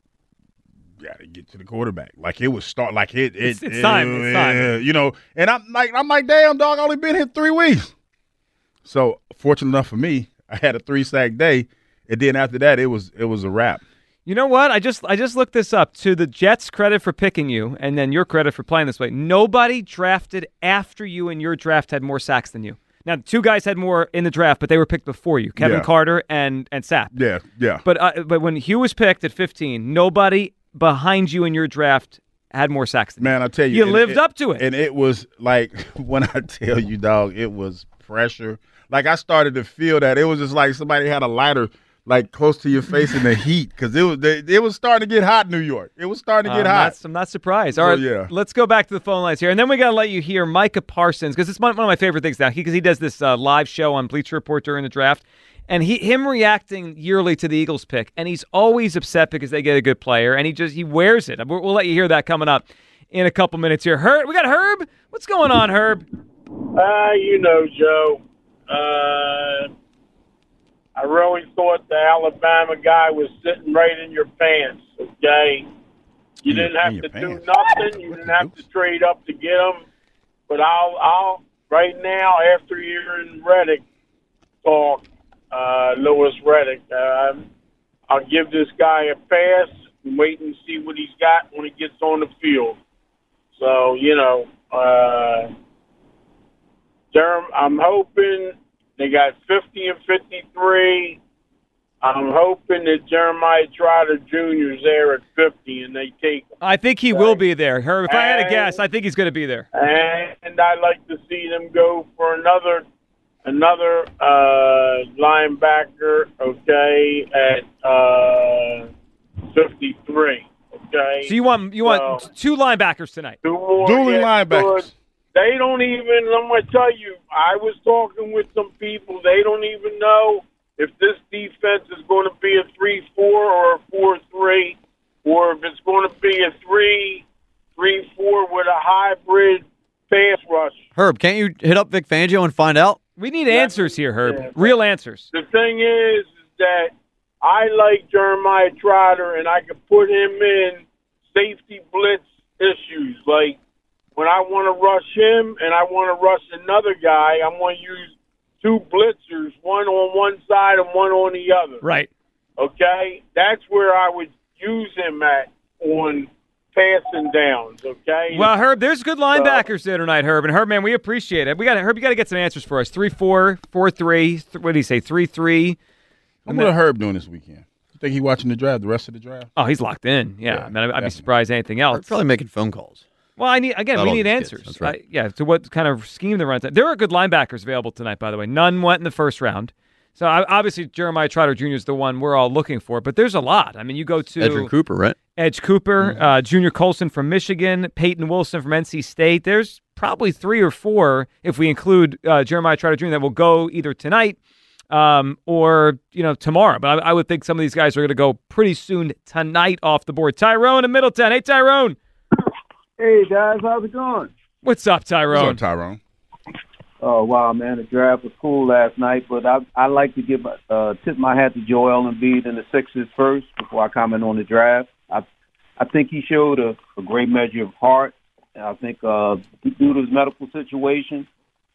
got to get to the quarterback. It was start it's time. It's time. And I'm like, damn, dog, I only been here 3 weeks. So fortunate enough for me, I had a 3-sack day. And then after that, it was a wrap. You know what? I just looked this up. To the Jets' credit for picking you, and then your credit for playing this way. Nobody drafted after you in your draft had more sacks than you. Now, 2 guys had more in the draft, but they were picked before you. Kevin Carter and Sapp. Yeah. But when Hugh was picked at 15, nobody behind you in your draft had more sacks than you. Man, I tell you. You lived up to it. And it was when I tell you, dog, it was pressure. I started to feel that. It was just like somebody had a lighter close to your face in the heat, because it was starting to get hot in New York. It was starting to get hot. I'm not surprised. All right, let's go back to the phone lines here, and then we got to let you hear Micah Parsons, because it's one of my favorite things now, because he does this live show on Bleacher Report during the draft, and him reacting yearly to the Eagles pick, and he's always upset because they get a good player, and he wears it. We'll let you hear that coming up in a couple minutes here. We got Herb. What's going on, Herb? Joe. I really thought the Alabama guy was sitting right in your pants, okay? You didn't have to do nothing. You didn't have to trade up to get him. But I'll right now, after hearing Reddick talk, Louis Riddick. I'll give this guy a pass and wait and see what he's got when he gets on the field. So, I'm hoping they got 50 and 53. I'm hoping that Jeremiah Trotter Jr. is there at 50 and they take him. I think he will be there. Herb, if I had to guess, I think he's going to be there. And I'd like to see them go for another linebacker, okay, at 53. Okay. So you want two linebackers tonight? Dueling linebackers. They don't even, I'm going to tell you, I was talking with some people, they don't even know if this defense is going to be a 3-4 or a 4-3, or if it's going to be a 3-4 with a hybrid pass rush. Herb, can't you hit up Vic Fangio and find out? We need answers here, Herb. Yeah. Real answers. The thing is that I like Jeremiah Trotter, and I can put him in safety blitz issues. Like, when I want to rush him and I want to rush another guy, I'm going to use two blitzers, one on one side and one on the other. Right. Okay? That's where I would use him at on passing downs, okay? Well, Herb, there's good linebackers there tonight, Herb. And Herb, man, we appreciate it. Herb, you got to get some answers for us. 3-4, 4-3, what do you say, 3-3? What Herb doing this weekend? You think he watching the draft, the rest of the draft? Oh, he's locked in. Yeah. I mean, I'd be surprised anything else. Herb's probably making phone calls. Well, we need answers. That's right. To what kind of scheme they're running. There are good linebackers available tonight, by the way. None went in the first round. So, obviously, Jeremiah Trotter Jr. is the one we're all looking for. But there's a lot. I mean, you go to Edgerrin Cooper, right? Edge Cooper, Junior Colson from Michigan, Peyton Wilson from NC State. There's probably 3 or 4, if we include Jeremiah Trotter Jr., that will go either tonight or tomorrow. But I would think some of these guys are going to go pretty soon tonight off the board. Tyrone in Middletown. Hey, Tyrone. Hey, guys. How's it going? What's up, Tyrone? What's up, Tyrone? Oh, wow, man. The draft was cool last night, but I like to tip my hat to Joel Embiid and the Sixers first before I comment on the draft. I think he showed a great measure of heart. I think due to his medical situation,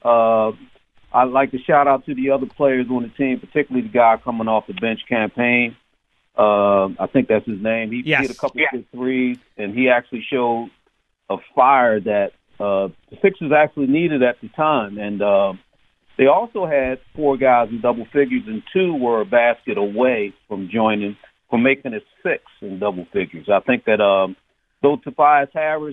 I'd like to shout out to the other players on the team, particularly the guy coming off the bench campaign. I think that's his name. He hit a couple of threes, and he actually showed a fire that the Sixers actually needed at the time. And they also had 4 guys in double figures, and 2 were a basket away from making it 6 in double figures. I think that though Tobias Harris,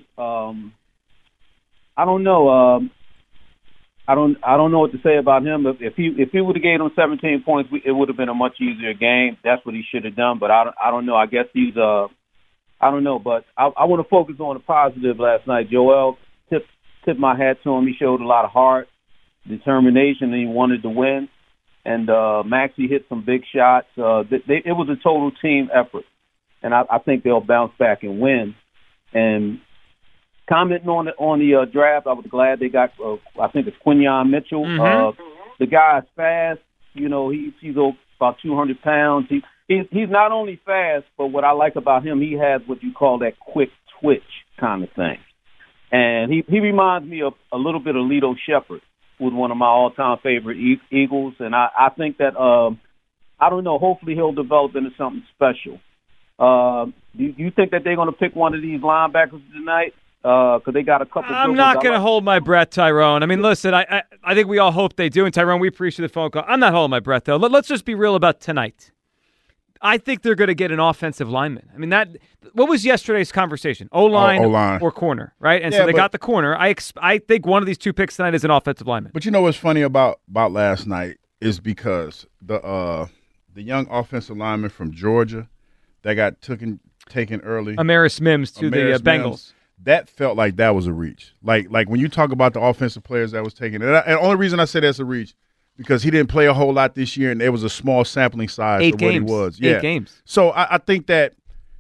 I don't know. I don't know what to say about him. If he would have gave him 17 points, it would have been a much easier game. That's what he should have done. But I don't know. I guess he's I don't know. But I want to focus on the positive last night. Joel tipped my hat to him. He showed a lot of heart, determination, and he wanted to win. And Maxey hit some big shots. It was a total team effort, and I think they'll bounce back and win. And commenting on the draft, I was glad they got. I think it's Quinyon Mitchell. Mm-hmm. The guy's fast. He's about 200 pounds. He's not only fast, but what I like about him, he has what you call that quick twitch kind of thing. And he reminds me of a little bit of Lito Shepherd, who's one of my all-time favorite Eagles. And I think that, I don't know, hopefully he'll develop into something special. Do you think that they're going to pick one of these linebackers tonight? Because they got a couple. I'm not going to hold my breath, Tyrone. I mean, listen, I think we all hope they do. And Tyrone, we appreciate the phone call. I'm not holding my breath, though. Let's just be real about tonight. I think they're going to get an offensive lineman. I mean, what was yesterday's conversation? O-line or corner, right? And so they got the corner. I think one of these 2 picks tonight is an offensive lineman. But you know what's funny about last night is because the young offensive lineman from Georgia that got taken early, Amaris Mims to the Bengals. That felt like that was a reach. Like when you talk about the offensive players that was taken, and the only reason I say that's a reach because he didn't play a whole lot this year, and there was a small sampling size of what he was. 8 games. So I think that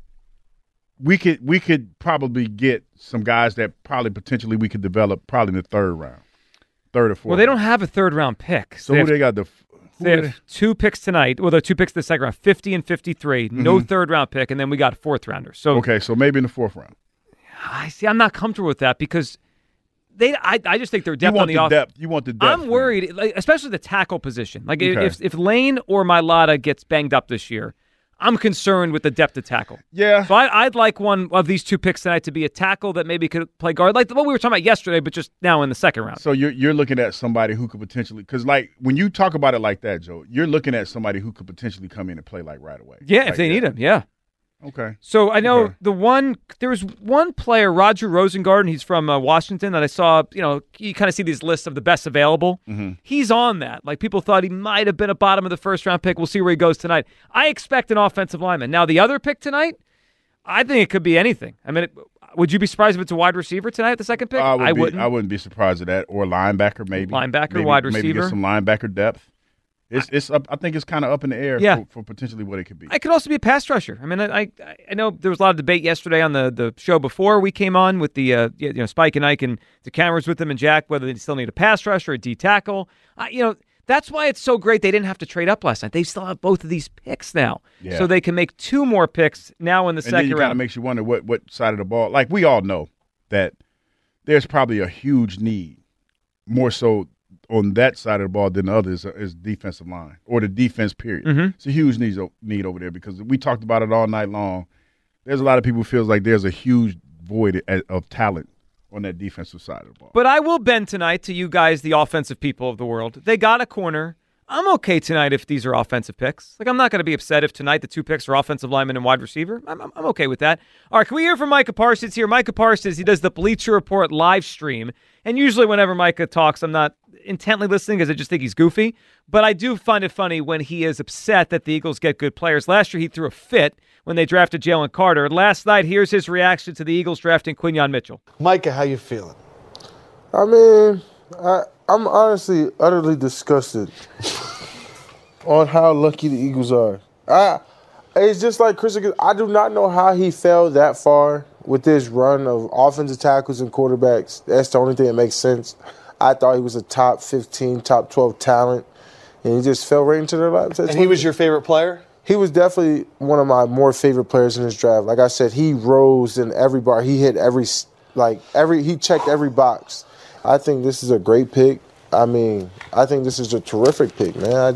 we could probably get some guys that probably potentially we could develop probably in the 3rd round, 3rd or 4th. Well, they don't have a 3rd round pick. So they got? They have 2 picks tonight. Well, they're 2 picks in the second round, 50 and 53. Mm-hmm. No 3rd round pick, and then we got 4th rounders. So okay, so maybe in the 4th round. I see. I'm not comfortable with that because I just think their depth on the offense. You want the depth. I'm worried, especially the tackle position. Like if Lane or Mailata gets banged up this year, I'm concerned with the depth of tackle. Yeah. So I'd like one of these two picks tonight to be a tackle that maybe could play guard, like what we were talking about yesterday, but just now in the second round. So you're looking at somebody who could potentially, because like when you talk about it like that, Joe, you're looking at somebody who could potentially come in and play like right away. Yeah, if they need him, yeah. Okay. So I know there was one player, Roger Rosengarten, he's from Washington, that I saw, you kind of see these lists of the best available. Mm-hmm. He's on that. Like people thought he might have been a bottom of the first round pick. We'll see where he goes tonight. I expect an offensive lineman. Now the other pick tonight, I think it could be anything. I mean, would you be surprised if it's a wide receiver tonight at the second pick? I wouldn't. I wouldn't be surprised at that. Or linebacker maybe. Wide receiver. Maybe get some linebacker depth. It's up. I think it's kind of up in the air for potentially what it could be. I could also be a pass rusher. I mean, I know there was a lot of debate yesterday on the show before we came on with the Spike and Ike and the cameras with them and Jack, whether they still need a pass rusher or a D tackle. That's why it's so great they didn't have to trade up last night. They still have both of these picks now, so they can make two more picks now in the second round. And then it kind of makes you wonder what side of the ball. Like we all know that there's probably a huge need, more so on that side of the ball than the others is defensive line or the defense period. Mm-hmm. It's a huge need over there because we talked about it all night long. There's a lot of people who feels like there's a huge void of talent on that defensive side of the ball. But I will bend tonight to you guys, the offensive people of the world. They got a corner. I'm okay tonight if these are offensive picks. Like I'm not going to be upset if tonight the two picks are offensive lineman and wide receiver. I'm okay with that. All right, can we hear from Micah Parsons here? Micah Parsons, he does the Bleacher Report live stream. And usually whenever Micah talks, I'm not intently listening because I just think he's goofy. But I do find it funny when he is upset that the Eagles get good players. Last year he threw a fit when they drafted Jalen Carter. Last night, here's his reaction to the Eagles drafting Quinyon Mitchell. Micah, how you feeling? I mean, I'm honestly utterly disgusted on how lucky the Eagles are. It's just like Chris, I do not know how he fell that far with this run of offensive tackles and quarterbacks. That's the only thing that makes sense. I thought he was a top 15, top 12 talent, and he just fell right into their laps. And he was your favorite player? He was definitely one of my more favorite players in this draft. Like I said, he rose in every bar. He hit he checked every box. I think this is a great pick. I mean, I think this is a terrific pick, man.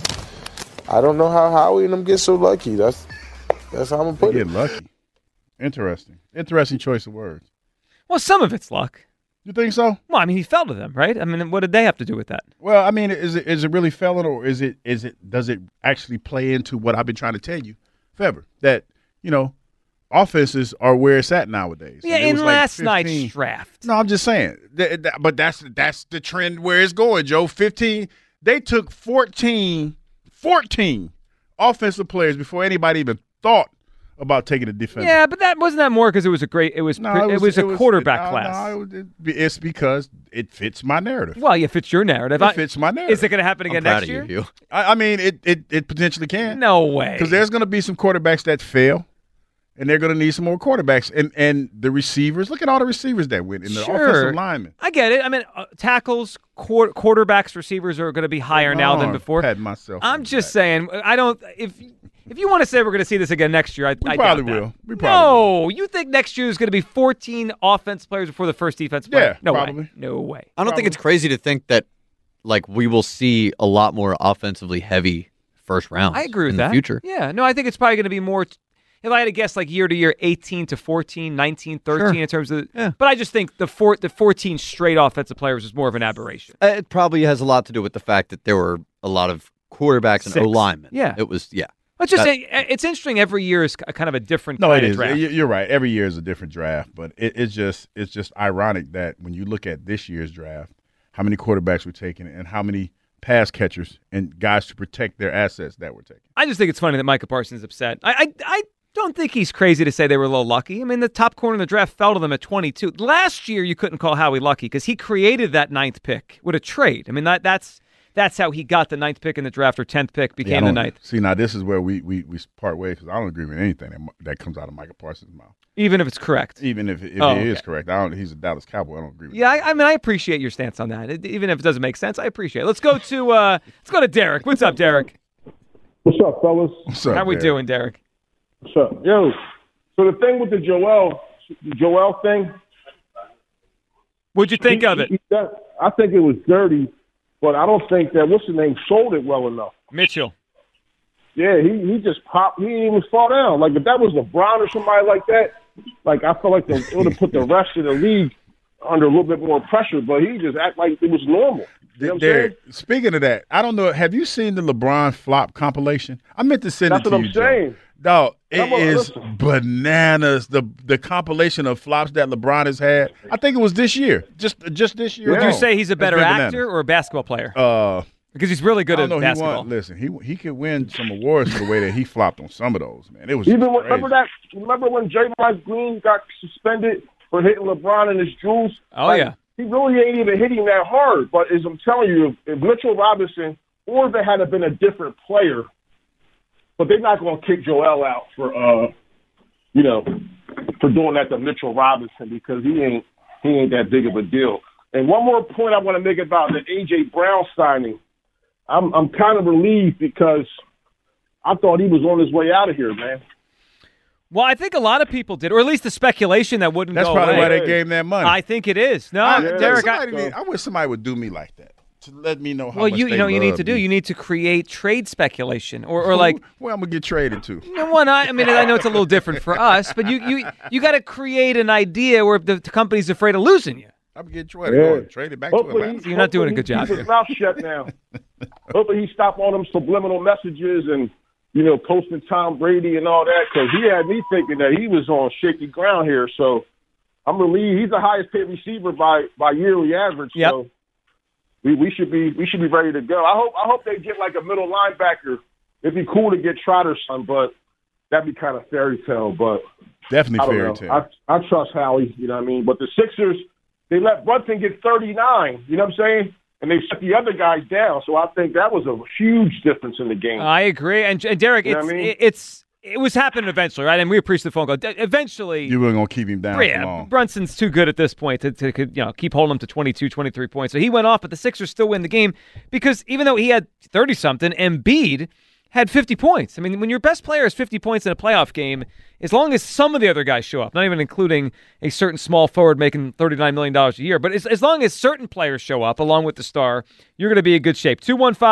I don't know how Howie and them get so lucky. That's how I'm going to put it. Get lucky. Interesting choice of words. Well, some of it's luck. You think so? Well, I mean, he fell to them, right? I mean, what did they have to do with that? Well, I mean, is it really felling, or does it actually play into what I've been trying to tell you, Fever, that offenses are where it's at nowadays. Yeah, in last night's draft. No, I'm just saying, but that's the trend where it's going, Joe. 15. They took 14 offensive players before anybody even thought about taking a defense. Yeah, but wasn't that more because it was a quarterback class. No, it's because it fits my narrative. Well, it fits your narrative. It fits my narrative. Is it going to happen again next year? You. I mean, it potentially can. No way. Because there's going to be some quarterbacks that fail, and they're going to need some more quarterbacks. And the receivers, look at all the receivers that went in the offensive linemen. I get it. I mean, tackles, quarterbacks, receivers are going to be higher now than before. I'm just saying, if you want to say we're going to see this again next year, I probably doubt will. We probably will. You think next year is going to be 14 offense players before the first defensive player? Yeah, probably. Way. No way. I don't think it's crazy to think that we will see a lot more offensively heavy first rounds. I agree with in that. The future. Yeah, no, I think it's probably going to be more. If I had to guess, year to year, 18 to 14, 19, 13 in terms of. Yeah. But I just think the 14 straight offensive players is more of an aberration. It probably has a lot to do with the fact that there were a lot of quarterbacks and O-linemen. Yeah, it was. Yeah. It's interesting. Every year is kind of a different kind of draft. You're right. Every year is a different draft, but it's just ironic that when you look at this year's draft, how many quarterbacks were taken and how many pass catchers and guys to protect their assets that were taken. I just think it's funny that Micah Parsons is upset. I don't think he's crazy to say they were a little lucky. I mean, the top corner in the draft fell to them at 22. Last year, you couldn't call Howie lucky because he created that 9th pick with a trade. I mean, that's how he got the 9th pick in the draft, or 10th pick became the 9th. See, now this is where we part ways because I don't agree with anything that comes out of Micah Parsons' mouth. Even if it's correct? Even if it is correct. He's a Dallas Cowboy. I don't agree with that. Yeah, I mean, I appreciate your stance on that. Even if it doesn't make sense, I appreciate it. Let's go to Derek. What's up, Derek? What's up, fellas? What's up, How we doing, Derek? What's up? Yo, so the thing with the Joel thing. What'd you think of it? I think it was dirty, but I don't think that what's his name sold it well enough. Mitchell. Yeah, he just popped. He didn't even fall down. Like if that was LeBron or somebody like that, like I feel like it would have put the rest of the league under a little bit more pressure. But he just act like it was normal. You know what I'm saying? Speaking of that, I don't know. Have you seen the LeBron flop compilation? I meant to send it to you. That's what I'm saying. Dog, it is bananas. The compilation of flops that LeBron has had. I think it was this year. Just this year. Would you say he's a better actor or a basketball player? Because he's really good at basketball. He could win some awards for the way that he flopped on some of those. Man, it was even remember when Draymond Green got suspended for hitting LeBron in his jewels? Oh yeah. He really ain't even hitting that hard. But as I'm telling you, if Mitchell Robinson or if it had been a different player. But they're not going to kick Joel out for doing that to Mitchell Robinson because he ain't that big of a deal. And one more point I want to make about the A.J. Brown signing. I'm kind of relieved because I thought he was on his way out of here, man. Well, I think a lot of people did, or at least the speculation that wouldn't That's go probably away. why they gave him that money. I think it is. No, Derek, I wish somebody would do me like that. To let me know how well, much you they know you need to do. me. You need to create trade speculation, or like. Well, I'm gonna get traded to. You know what? I mean, I know it's a little different for us, but you got to create an idea where the company's afraid of losing you. I'm getting traded. Traded back to Atlanta. You're not doing a good job Keep here. his mouth shut now. Hopefully he stopped all them subliminal messages and posting Tom Brady and all that because he had me thinking that he was on shaky ground here. So I'm relieved. He's the highest paid receiver by yearly average. Yep. So. We should be ready to go. I hope they get like a middle linebacker. It'd be cool to get Trotter son, but that'd be kind of fairy tale. But definitely I don't fairy know. tale. I trust Howie. You know what I mean. But the Sixers, they let Brunson get 39. You know what I'm saying? And they shut the other guys down. So I think that was a huge difference in the game. I agree. And Derek, You know what I mean? it was happening eventually, right? And we appreciate the phone call. Eventually, You weren't gonna keep him down yeah, for long. Brunson's too good at this point to keep holding him to 22, 23 points. So he went off, but the Sixers still win the game because even though he had 30-something, Embiid had 50 points. I mean, when your best player has 50 points in a playoff game, as long as some of the other guys show up, not even including a certain small forward making $39 million a year, but as long as certain players show up along with the star, you're going to be in good shape.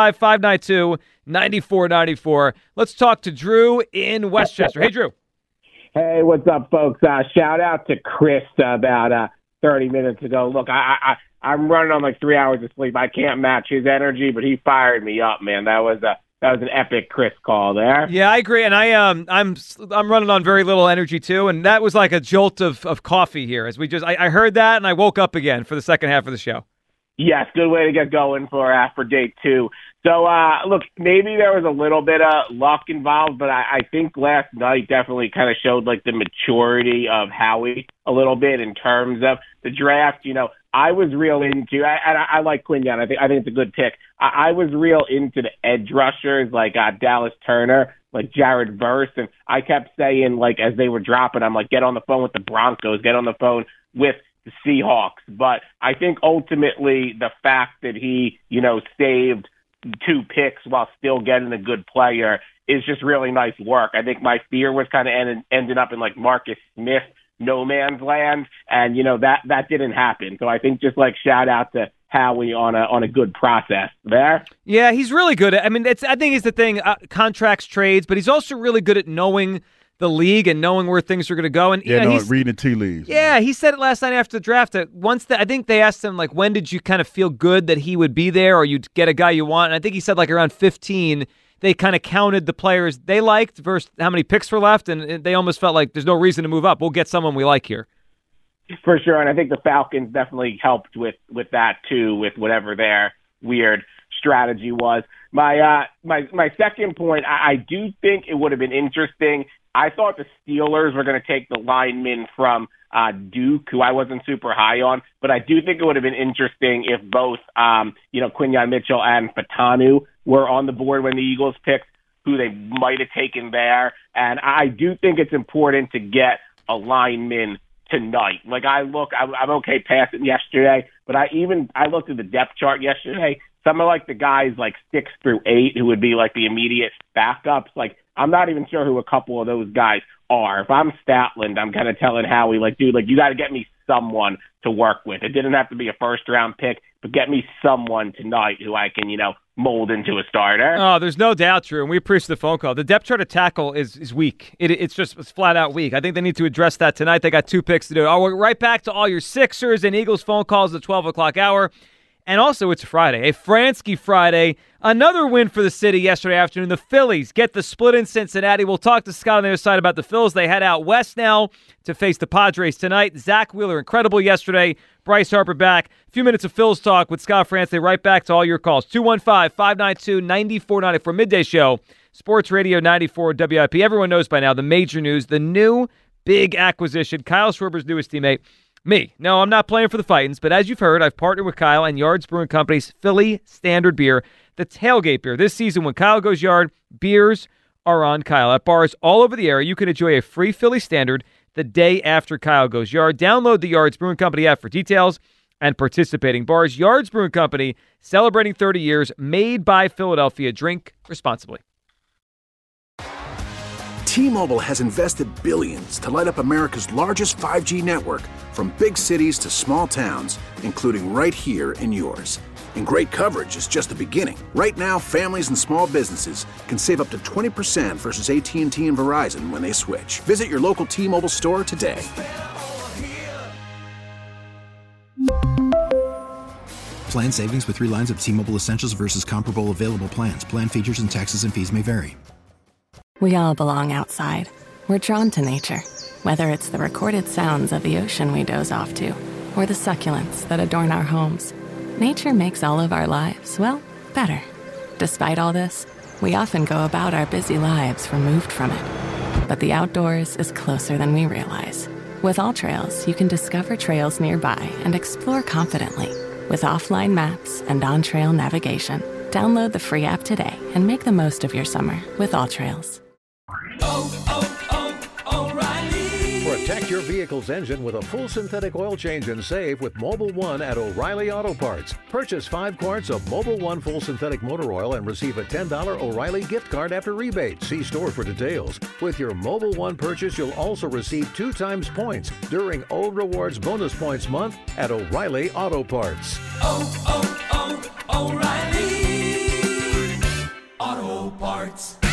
215-592-9494. Let's talk to Drew in Westchester. Hey, Drew. Hey, what's up, folks? Shout out to Chris about 30 minutes ago. Look, I'm running on like 3 hours of sleep. I can't match his energy, but he fired me up, man. That was an epic Chris call there. Yeah, I agree, and I'm running on very little energy too, and that was like a jolt of coffee here as I heard that and I woke up again for the second half of the show. Yes, good way to get going for day two. So, look, maybe there was a little bit of luck involved, but I think last night definitely kind of showed like the maturity of Howie a little bit in terms of the draft. You know, I was real into, I like Quinyon. I think it's a good pick. I was real into the edge rushers like Dallas Turner, like Jared Verse, and I kept saying, like, as they were dropping, I'm like, get on the phone with the Broncos, get on the phone with the Seahawks. But I think ultimately the fact that he, saved 2 picks while still getting a good player is just really nice work. I think my fear was kind of ending up in like Marcus Smith, no man's land, and that didn't happen. So I think just like shout out to Howie on a good process there. Yeah, he's really good at. I mean, I think it's the thing. Contracts, trades, but he's also really good at knowing the league and knowing where things are going to go. And reading the tea leaves. Yeah, he said it last night after the draft that I think they asked him like, when did you kind of feel good that he would be there or you'd get a guy you want? And I think he said like around 15. They kind of counted the players they liked versus how many picks were left, and they almost felt like there's no reason to move up. We'll get someone we like here. For sure, and I think the Falcons definitely helped with that too, with whatever their weird strategy was. My second point, I do think it would have been interesting. I thought the Steelers were going to take the lineman from Duke, who I wasn't super high on, but I do think it would have been interesting if both, Quinyon Mitchell and Fatanu were on the board when the Eagles picked, who they might have taken there. And I do think it's important to get a lineman tonight. Like I'm okay passing yesterday, but I looked at the depth chart yesterday. Some of like the guys like 6 through 8 who would be like the immediate backups. Like I'm not even sure who a couple of those guys are. If I'm Statland, I'm kind of telling Howie like, dude, like you got to get me someone to work with. It didn't have to be a first-round pick, but get me someone tonight who I can, mold into a starter. Oh, there's no doubt, Drew, and we appreciate the phone call. The depth chart of tackle is weak. It's flat-out weak. I think they need to address that tonight. They got 2 picks to do. I'll go right back to all your Sixers and Eagles phone calls at the 12 o'clock hour. And also, it's Friday, a Fransky Friday. Another win for the city yesterday afternoon. The Phillies get the split in Cincinnati. We'll talk to Scott on the other side about the Phils. They head out west now to face the Padres tonight. Zach Wheeler, incredible yesterday. Bryce Harper back. A few minutes of Phils talk with Scott Fransky. Right back to all your calls. 215-592-9490 midday show. Sports Radio 94 WIP. Everyone knows by now the major news, the new big acquisition, Kyle Schwarber's newest teammate. Me. No, I'm not playing for the Fightins, but as you've heard, I've partnered with Kyle and Yards Brewing Company's Philly Standard Beer, the tailgate beer. This season, when Kyle goes yard, beers are on Kyle. At bars all over the area, you can enjoy a free Philly Standard the day after Kyle goes yard. Download the Yards Brewing Company app for details and participating bars. Yards Brewing Company, celebrating 30 years, made by Philadelphia. Drink responsibly. T-Mobile has invested billions to light up America's largest 5G network, from big cities to small towns, including right here in yours. And great coverage is just the beginning. Right now, families and small businesses can save up to 20% versus AT&T and Verizon when they switch. Visit your local T-Mobile store today. Plan savings with 3 lines of T-Mobile Essentials versus comparable available plans. Plan features and taxes and fees may vary. We all belong outside. We're drawn to nature, whether it's the recorded sounds of the ocean we doze off to, or the succulents that adorn our homes. Nature makes all of our lives, well, better. Despite all this, we often go about our busy lives removed from it. But the outdoors is closer than we realize. With AllTrails, you can discover trails nearby and explore confidently. With offline maps and on-trail navigation, download the free app today and make the most of your summer with AllTrails. O'Reilly. Protect your vehicle's engine with a full synthetic oil change and save with Mobil 1 at O'Reilly Auto Parts. Purchase 5 quarts of Mobil 1 full synthetic motor oil and receive a $10 O'Reilly gift card after rebate. See store for details. With your Mobil 1 purchase, you'll also receive 2 times points during O Rewards Bonus Points Month at O'Reilly Auto Parts. O'Reilly Auto Parts.